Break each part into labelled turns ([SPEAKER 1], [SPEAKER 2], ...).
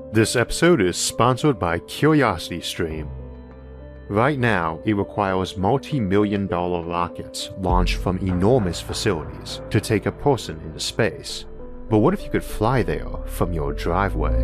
[SPEAKER 1] This episode is sponsored by CuriosityStream. Right now, it requires multi-million-dollar rockets launched from enormous facilities to take a person into space. But what if you could fly there from your driveway?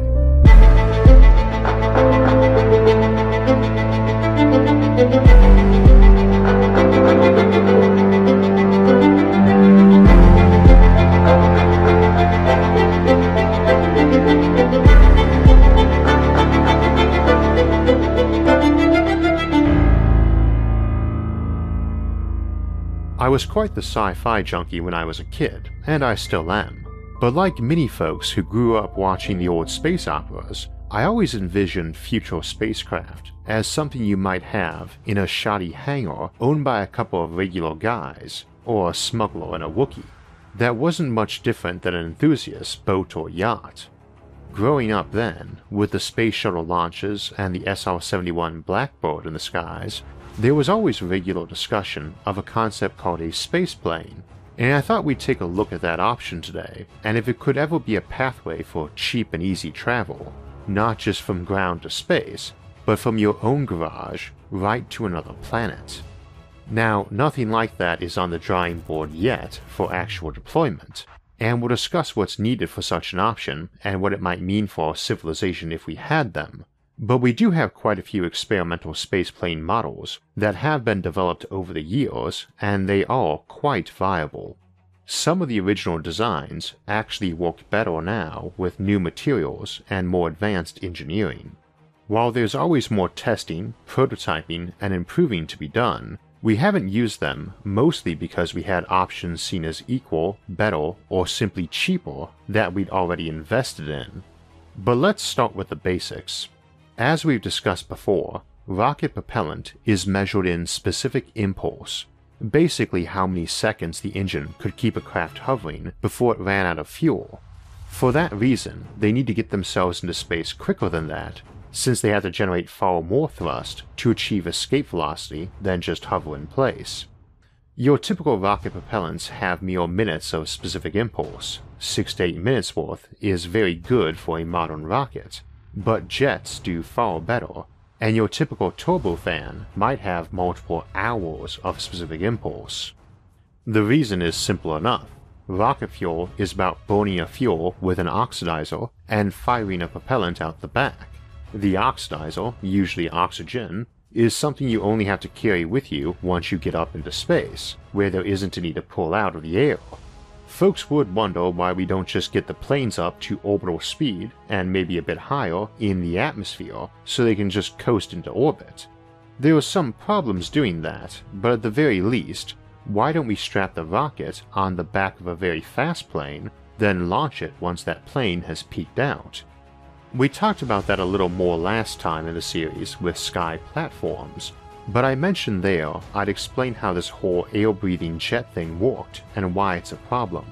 [SPEAKER 1] I was quite the sci-fi junkie when I was a kid, and I still am. But like many folks who grew up watching the old space operas, I always envisioned future spacecraft as something you might have in a shoddy hangar owned by a couple of regular guys, or a smuggler and a Wookiee. That wasn't much different than an enthusiast boat or yacht. Growing up then, with the space shuttle launches and the SR-71 Blackbird in the skies, there was always regular discussion of a concept called a spaceplane, and I thought we'd take a look at that option today, and if it could ever be a pathway for cheap and easy travel, not just from ground to space, but from your own garage right to another planet. Now, nothing like that is on the drawing board yet for actual deployment, and we'll discuss what's needed for such an option and what it might mean for our civilization if we had them. But we do have quite a few experimental spaceplane models that have been developed over the years, and they are quite viable. Some of the original designs actually work better now with new materials and more advanced engineering. While there's always more testing, prototyping, and improving to be done, we haven't used them mostly because we had options seen as equal, better, or simply cheaper that we'd already invested in. But let's start with the basics. As we've discussed before, rocket propellant is measured in specific impulse, basically how many seconds the engine could keep a craft hovering before it ran out of fuel. For that reason, they need to get themselves into space quicker than that, since they have to generate far more thrust to achieve escape velocity than just hover in place. Your typical rocket propellants have mere minutes of specific impulse. 6 to 8 minutes worth is very good for a modern rocket. But jets do far better, and your typical turbofan might have multiple hours of specific impulse. The reason is simple enough. Rocket fuel is about burning a fuel with an oxidizer and firing a propellant out the back. The oxidizer, usually oxygen, is something you only have to carry with you once you get up into space, where there isn't a need to pull out of the air. Folks would wonder why we don't just get the planes up to orbital speed, and maybe a bit higher, in the atmosphere, so they can just coast into orbit. There are some problems doing that, but at the very least, why don't we strap the rocket on the back of a very fast plane, then launch it once that plane has peaked out? We talked about that a little more last time in the series with Sky Platforms, but I mentioned there I'd explain how this whole air-breathing jet thing worked and why it's a problem.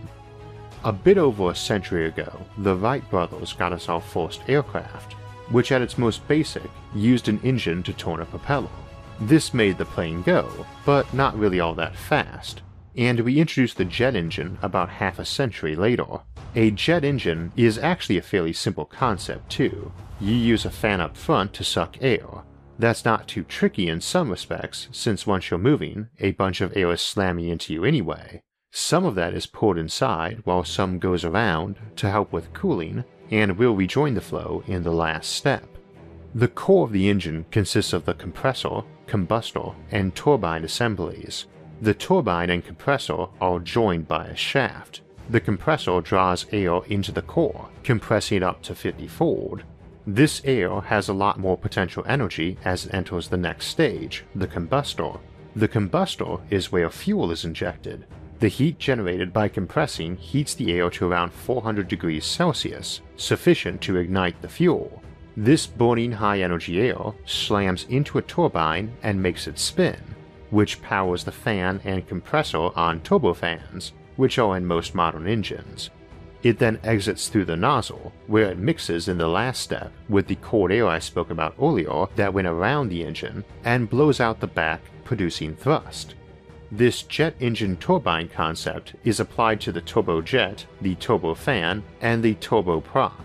[SPEAKER 1] A bit over a century ago, the Wright brothers got us our first aircraft, which at its most basic used an engine to turn a propeller. This made the plane go, but not really all that fast, and we introduced the jet engine about half a century later. A jet engine is actually a fairly simple concept too. You use a fan up front to suck air. That's not too tricky in some respects, since once you're moving, a bunch of air is slamming into you anyway. Some of that is poured inside, while some goes around to help with cooling, and will rejoin the flow in the last step. The core of the engine consists of the compressor, combustor, and turbine assemblies. The turbine and compressor are joined by a shaft. The compressor draws air into the core, compressing it up to 50-fold. This air has a lot more potential energy as it enters the next stage, the combustor. The combustor is where fuel is injected. The heat generated by compressing heats the air to around 400 degrees Celsius, sufficient to ignite the fuel. This burning high-energy air slams into a turbine and makes it spin, which powers the fan and compressor on turbofans, which are in most modern engines. It then exits through the nozzle, where it mixes in the last step with the cold air I spoke about earlier that went around the engine, and blows out the back, producing thrust. This jet engine turbine concept is applied to the turbojet, the turbofan, and the turboprop.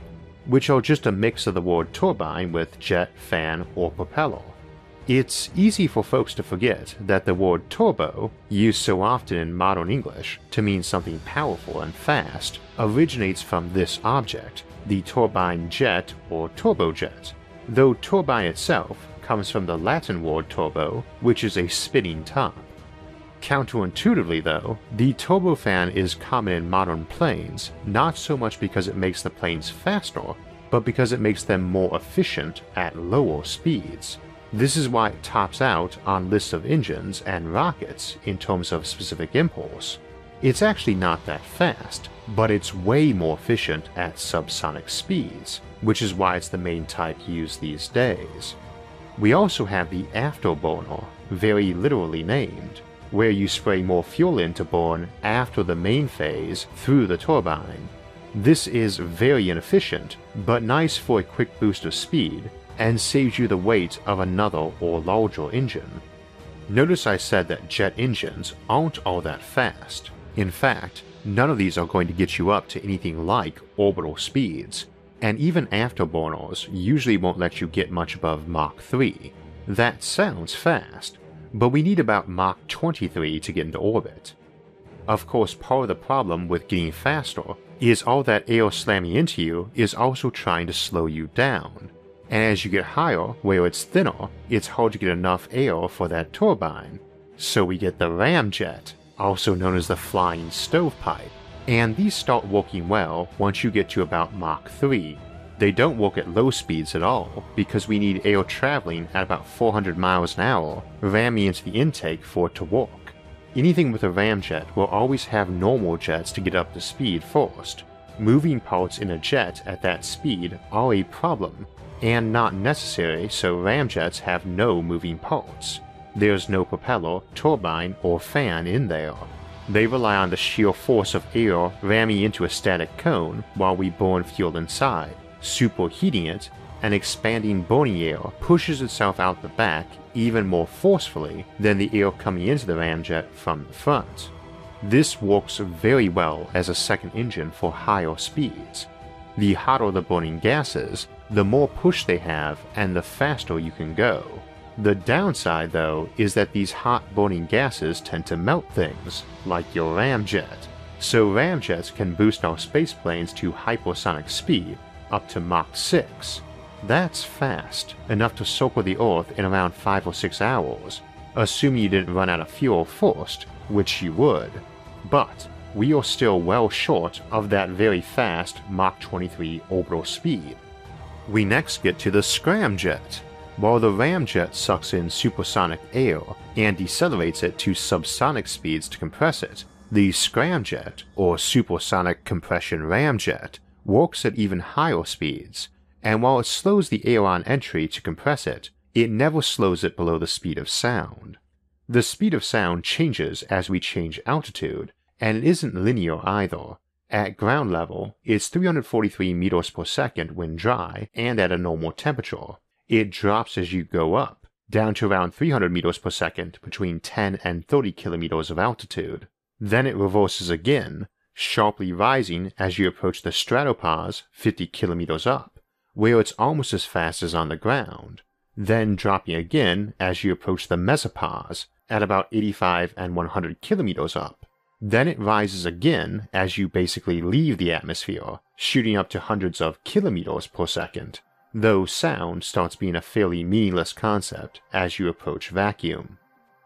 [SPEAKER 1] which are just a mix of the word turbine with jet, fan, or propeller. It's easy for folks to forget that the word turbo, used so often in modern English to mean something powerful and fast, originates from this object, the turbine jet or turbojet, though turbine itself comes from the Latin word turbo, which is a spinning top. Counterintuitively though, the turbofan is common in modern planes, not so much because it makes the planes faster, but because it makes them more efficient at lower speeds. This is why it tops out on lists of engines and rockets in terms of specific impulse. It's actually not that fast, but it's way more efficient at subsonic speeds, which is why it's the main type used these days. We also have the afterburner, very literally named, where you spray more fuel in to burn after the main phase through the turbine. This is very inefficient, but nice for a quick boost of speed, and saves you the weight of another or larger engine. Notice I said that jet engines aren't all that fast. In fact, none of these are going to get you up to anything like orbital speeds, and even afterburners usually won't let you get much above Mach 3. That sounds fast, but we need about Mach 23 to get into orbit. Of course, part of the problem with getting faster is all that air slamming into you is also trying to slow you down. And as you get higher, where it's thinner, it's hard to get enough air for that turbine. So we get the ramjet, also known as the flying stovepipe, and these start working well once you get to about Mach 3. They don't work at low speeds at all, because we need air traveling at about 400 miles an hour ramming into the intake for it to work. Anything with a ramjet will always have normal jets to get up to speed first. Moving parts in a jet at that speed are a problem, and not necessary, so ramjets have no moving parts. There's no propeller, turbine, or fan in there. They rely on the sheer force of air ramming into a static cone while we burn fuel inside, superheating it, and expanding burning air pushes itself out the back even more forcefully than the air coming into the ramjet from the front. This works very well as a second engine for higher speeds. The hotter the burning gases, the more push they have and the faster you can go. The downside though is that these hot burning gases tend to melt things, like your ramjet. So ramjets can boost our spaceplanes to hypersonic speed, up to Mach 6. That's fast, enough to circle the Earth in around 5 or 6 hours, assuming you didn't run out of fuel first, which you would. But we are still well short of that very fast Mach 23 orbital speed. We next get to the scramjet. While the ramjet sucks in supersonic air and decelerates it to subsonic speeds to compress it, the scramjet, or supersonic compression ramjet, works at even higher speeds, and while it slows the air on entry to compress it, it never slows it below the speed of sound. The speed of sound changes as we change altitude, and it isn't linear either. At ground level, it's 343 meters per second when dry and at a normal temperature. It drops as you go up, down to around 300 meters per second between 10 and 30 kilometers of altitude. Then it reverses again, sharply rising as you approach the stratopause 50 kilometers up, where it's almost as fast as on the ground, then dropping again as you approach the mesopause at about 85 and 100 kilometers up. Then it rises again as you basically leave the atmosphere, shooting up to hundreds of kilometers per second, though sound starts being a fairly meaningless concept as you approach vacuum.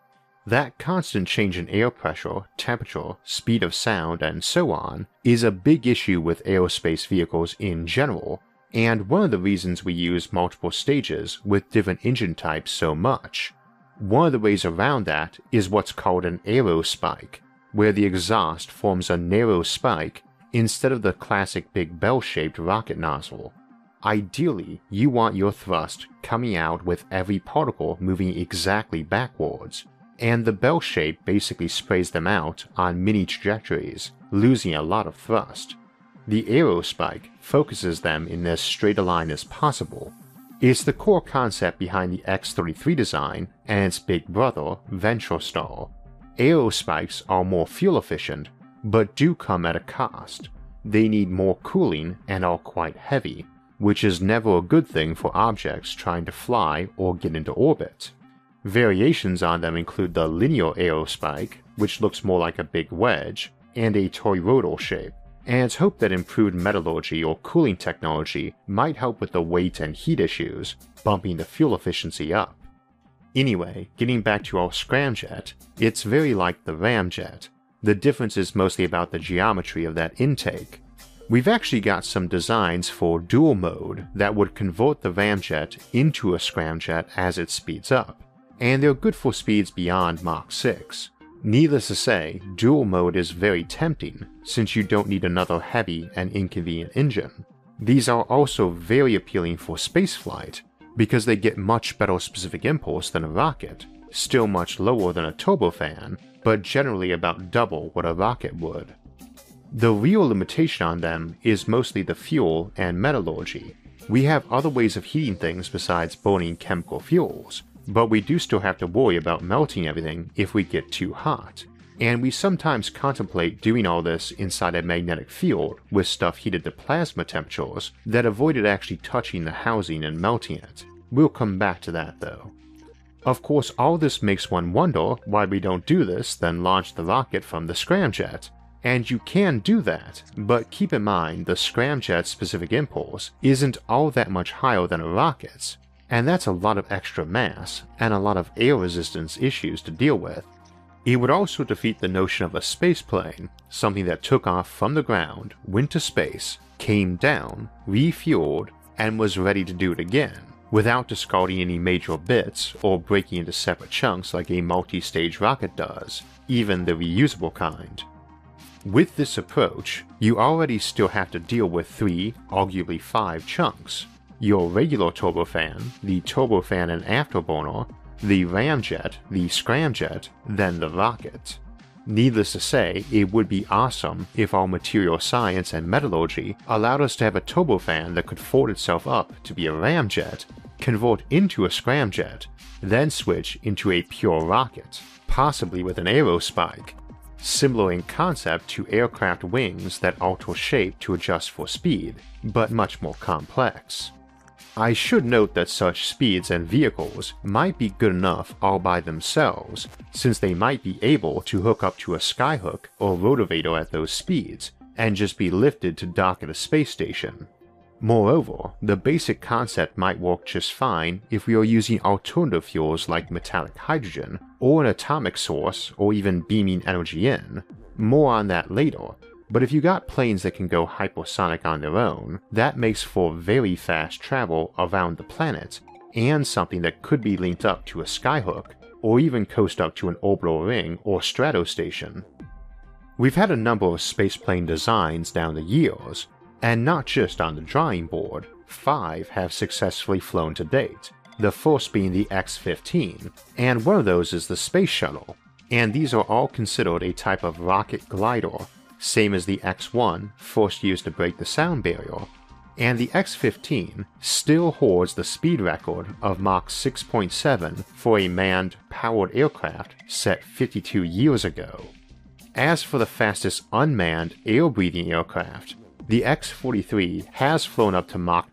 [SPEAKER 1] That constant change in air pressure, temperature, speed of sound, and so on is a big issue with aerospace vehicles in general, and one of the reasons we use multiple stages with different engine types so much. One of the ways around that is what's called an aerospike, where the exhaust forms a narrow spike instead of the classic big bell-shaped rocket nozzle. Ideally, you want your thrust coming out with every particle moving exactly backwards, and the bell shape basically sprays them out on mini trajectories, losing a lot of thrust. The aerospike focuses them in as straight a line as possible. It's the core concept behind the X-33 design and its big brother, Venturestar. Aerospikes are more fuel efficient, but do come at a cost. They need more cooling and are quite heavy. which is never a good thing for objects trying to fly or get into orbit. Variations on them include the linear aerospike, which looks more like a big wedge, and a toroidal shape, and it's hoped that improved metallurgy or cooling technology might help with the weight and heat issues, bumping the fuel efficiency up. Anyway, getting back to our scramjet, it's very like the ramjet. The difference is mostly about the geometry of that intake. We've actually got some designs for dual mode that would convert the ramjet into a scramjet as it speeds up, and they're good for speeds beyond Mach 6. Needless to say, dual mode is very tempting since you don't need another heavy and inconvenient engine. These are also very appealing for spaceflight because they get much better specific impulse than a rocket, still much lower than a turbofan, but generally about double what a rocket would. The real limitation on them is mostly the fuel and metallurgy. We have other ways of heating things besides burning chemical fuels, but we do still have to worry about melting everything if we get too hot, and we sometimes contemplate doing all this inside a magnetic field with stuff heated to plasma temperatures that avoided actually touching the housing and melting it. We'll come back to that though. Of course, all this makes one wonder why we don't do this then launch the rocket from the scramjet. And you can do that, but keep in mind the scramjet's specific impulse isn't all that much higher than a rocket's, and that's a lot of extra mass and a lot of air resistance issues to deal with. It would also defeat the notion of a spaceplane, something that took off from the ground, went to space, came down, refueled, and was ready to do it again, without discarding any major bits or breaking into separate chunks like a multi-stage rocket does, even the reusable kind. With this approach, you already still have to deal with 3, arguably 5 chunks: your regular turbofan, the turbofan and afterburner, the ramjet, the scramjet, then the rocket. Needless to say, it would be awesome if our material science and metallurgy allowed us to have a turbofan that could fold itself up to be a ramjet, convert into a scramjet, then switch into a pure rocket, possibly with an aerospike, similar in concept to aircraft wings that alter shape to adjust for speed, but much more complex. I should note that such speeds and vehicles might be good enough all by themselves, since they might be able to hook up to a skyhook or rotavator at those speeds, and just be lifted to dock at a space station. Moreover, the basic concept might work just fine if we are using alternative fuels like metallic hydrogen, or an atomic source, or even beaming energy in. More on that later, but if you got planes that can go hypersonic on their own, that makes for very fast travel around the planet, and something that could be linked up to a skyhook, or even coast up to an orbital ring or stratostation. We've had a number of spaceplane designs down the years, and not just on the drawing board. 5 have successfully flown to date, the first being the X-15, and one of those is the Space Shuttle, and these are all considered a type of rocket glider, same as the X-1, first used to break the sound barrier, and the X-15 still holds the speed record of Mach 6.7 for a manned, powered aircraft set 52 years ago. As for the fastest unmanned, air-breathing aircraft, the X-43 has flown up to Mach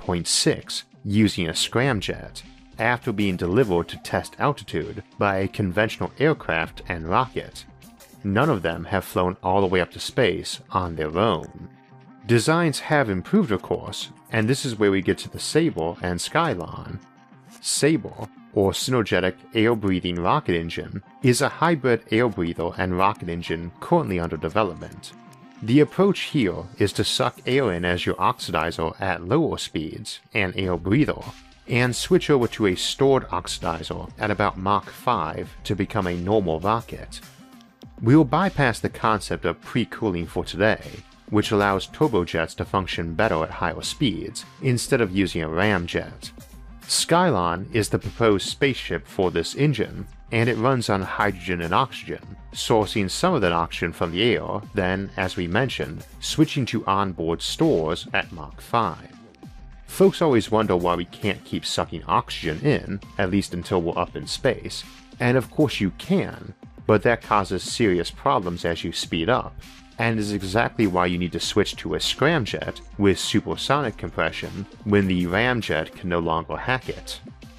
[SPEAKER 1] 9.6 using a scramjet, after being delivered to test altitude by a conventional aircraft and rocket. None of them have flown all the way up to space on their own. Designs have improved, of course, and this is where we get to the Sabre and Skylon. Sabre, or Synergetic Air-Breathing Rocket Engine, is a hybrid air breather and rocket engine currently under development. The approach here is to suck air in as your oxidizer at lower speeds, an air breather, and switch over to a stored oxidizer at about Mach 5 to become a normal rocket. We'll bypass the concept of pre-cooling for today, which allows turbojets to function better at higher speeds, instead of using a ramjet. Skylon is the proposed spaceship for this engine, and it runs on hydrogen and oxygen, sourcing some of that oxygen from the air, then, as we mentioned, switching to onboard stores at Mach 5. Folks always wonder why we can't keep sucking oxygen in, at least until we're up in space, and of course you can, but that causes serious problems as you speed up, and is exactly why you need to switch to a scramjet with supersonic compression when the ramjet can no longer hack it.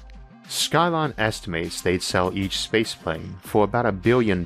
[SPEAKER 1] Skylon estimates they'd sell each spaceplane for about $1 billion,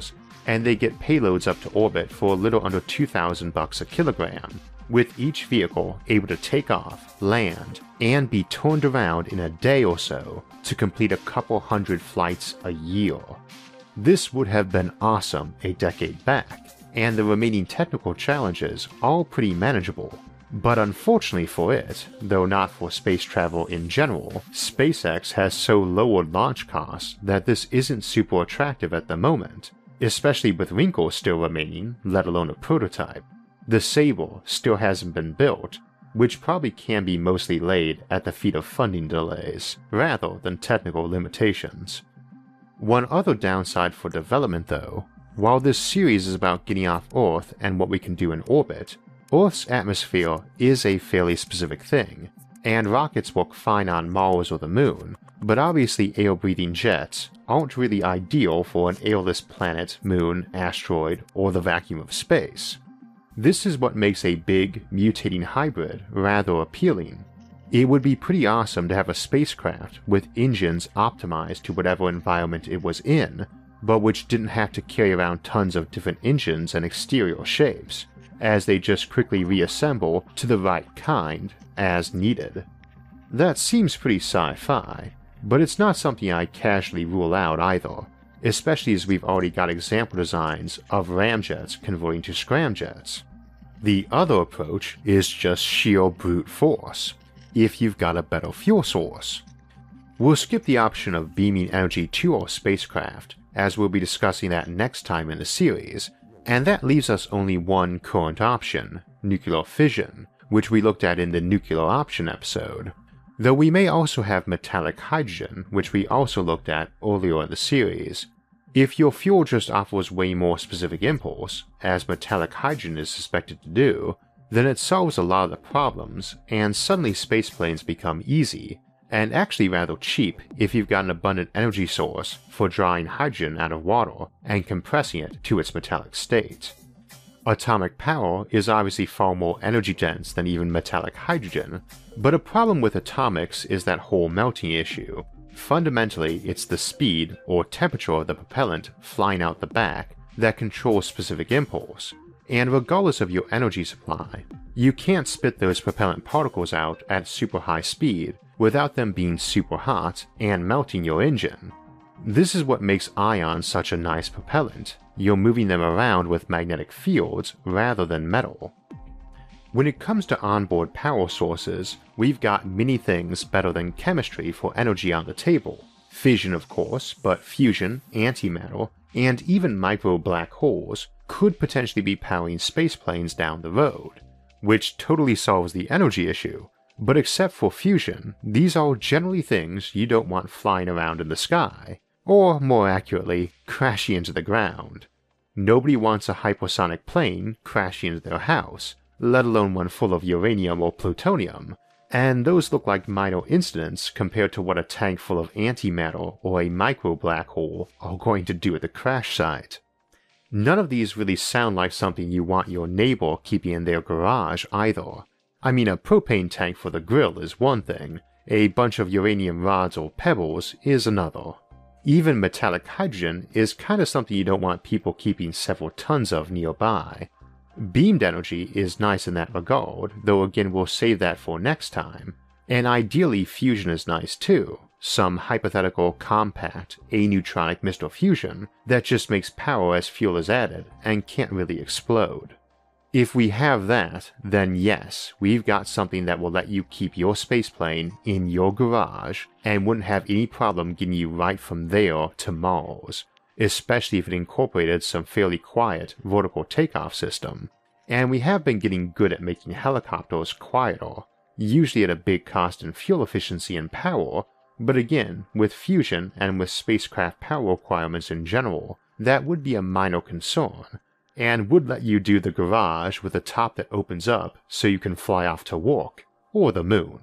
[SPEAKER 1] and they get payloads up to orbit for a little under $2,000 a kilogram, with each vehicle able to take off, land, and be turned around in a day or so to complete a couple hundred flights a year. This would have been awesome a decade back, and the remaining technical challenges are pretty manageable. But unfortunately for it, though not for space travel in general, SpaceX has so lowered launch costs that this isn't super attractive at the moment, especially with wrinkles still remaining, let alone a prototype. The Sabre still hasn't been built, which probably can be mostly laid at the feet of funding delays, rather than technical limitations. One other downside for development though, while this series is about getting off Earth and what we can do in orbit, Earth's atmosphere is a fairly specific thing, and rockets work fine on Mars or the Moon, but obviously air-breathing jets aren't really ideal for an airless planet, moon, asteroid, or the vacuum of space. This is what makes a big, mutating hybrid rather appealing. It would be pretty awesome to have a spacecraft with engines optimized to whatever environment it was in, but which didn't have to carry around tons of different engines and exterior shapes, as they just quickly reassemble to the right kind as needed. That seems pretty sci-fi, but it's not something I casually rule out either, especially as we've already got example designs of ramjets converting to scramjets. The other approach is just sheer brute force, if you've got a better fuel source. We'll skip the option of beaming energy to our spacecraft, as we'll be discussing that next time in the series, and that leaves us only one current option, nuclear fission, which we looked at in the nuclear option episode. Though we may also have metallic hydrogen, which we also looked at earlier in the series. If your fuel just offers way more specific impulse, as metallic hydrogen is suspected to do, then it solves a lot of the problems, and suddenly spaceplanes become easy, and actually rather cheap if you've got an abundant energy source for drawing hydrogen out of water and compressing it to its metallic state. Atomic power is obviously far more energy dense than even metallic hydrogen, but a problem with atomics is that whole melting issue. Fundamentally, it's the speed or temperature of the propellant flying out the back that controls specific impulse, and regardless of your energy supply, you can't spit those propellant particles out at super high speed without them being super hot and melting your engine. This is what makes ions such a nice propellant. You're moving them around with magnetic fields rather than metal. When it comes to onboard power sources, we've got many things better than chemistry for energy on the table. Fission of course, but fusion, antimatter, and even micro black holes could potentially be powering spaceplanes down the road, which totally solves the energy issue. But except for fusion, these are generally things you don't want flying around in the sky, or more accurately, crashing into the ground. Nobody wants a hypersonic plane crashing into their house, let alone one full of uranium or plutonium, and those look like minor incidents compared to what a tank full of antimatter or a micro black hole are going to do at the crash site. None of these really sound like something you want your neighbor keeping in their garage either. I mean, a propane tank for the grill is one thing, a bunch of uranium rods or pebbles is another. Even metallic hydrogen is kinda something you don't want people keeping several tons of nearby. Beamed energy is nice in that regard, though again we'll save that for next time. And ideally fusion is nice too, some hypothetical compact aneutronic Mr. Fusion that just makes power as fuel is added and can't really explode. If we have that, then yes, we've got something that will let you keep your spaceplane in your garage and wouldn't have any problem getting you right from there to Mars, especially if it incorporated some fairly quiet vertical takeoff system. And we have been getting good at making helicopters quieter, usually at a big cost in fuel efficiency and power, but again, with fusion and with spacecraft power requirements in general, that would be a minor concern, and would let you do the garage with a top that opens up so you can fly off to work, or the moon.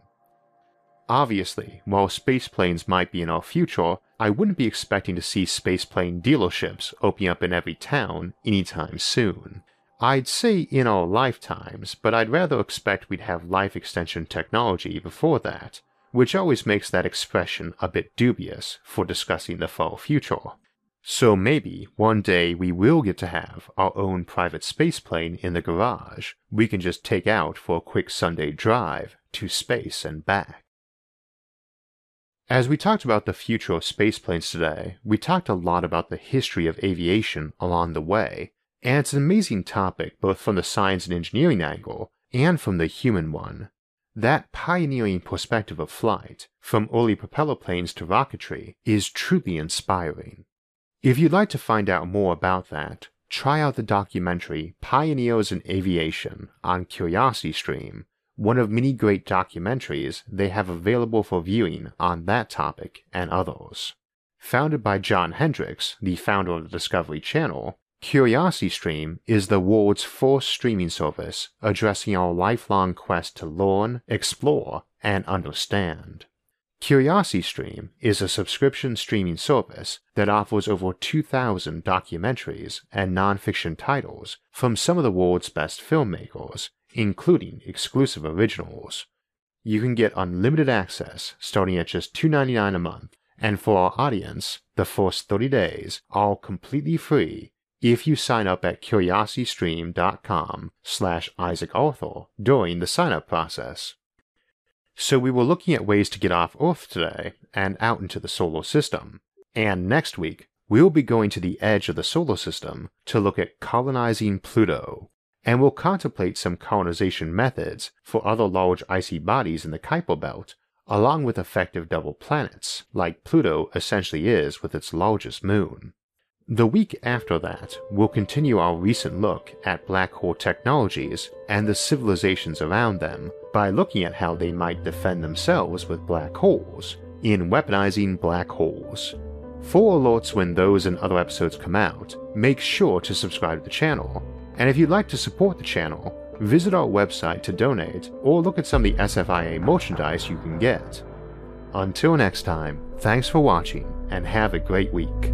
[SPEAKER 1] Obviously, while spaceplanes might be in our future, I wouldn't be expecting to see spaceplane dealerships opening up in every town anytime soon. I'd say in our lifetimes, but I'd rather expect we'd have life extension technology before that, which always makes that expression a bit dubious for discussing the far future. So maybe one day we will get to have our own private spaceplane in the garage we can just take out for a quick Sunday drive to space and back. As we talked about the future of spaceplanes today, we talked a lot about the history of aviation along the way, and it's an amazing topic both from the science and engineering angle and from the human one. That pioneering perspective of flight, from early propeller planes to rocketry, is truly inspiring. If you'd like to find out more about that, try out the documentary Pioneers in Aviation on CuriosityStream, one of many great documentaries they have available for viewing on that topic and others. Founded by John Hendricks, the founder of the Discovery Channel, CuriosityStream is the world's first streaming service addressing our lifelong quest to learn, explore, and understand. CuriosityStream is a subscription streaming service that offers over 2,000 documentaries and non-fiction titles from some of the world's best filmmakers, including exclusive originals. You can get unlimited access starting at just $2.99 a month, and for our audience, the first 30 days are completely free if you sign up at curiositystream.com/IsaacArthur during the sign-up process. So we were looking at ways to get off Earth today and out into the solar system, and next week we'll be going to the edge of the solar system to look at colonizing Pluto, and we'll contemplate some colonization methods for other large icy bodies in the Kuiper Belt, along with effective double planets, like Pluto essentially is with its largest moon. The week after that, we'll continue our recent look at black hole technologies and the civilizations around them by looking at how they might defend themselves with black holes in Weaponizing Black Holes. For alerts when those and other episodes come out, make sure to subscribe to the channel, and if you'd like to support the channel, visit our website to donate or look at some of the SFIA merchandise you can get. Until next time, thanks for watching and have a great week.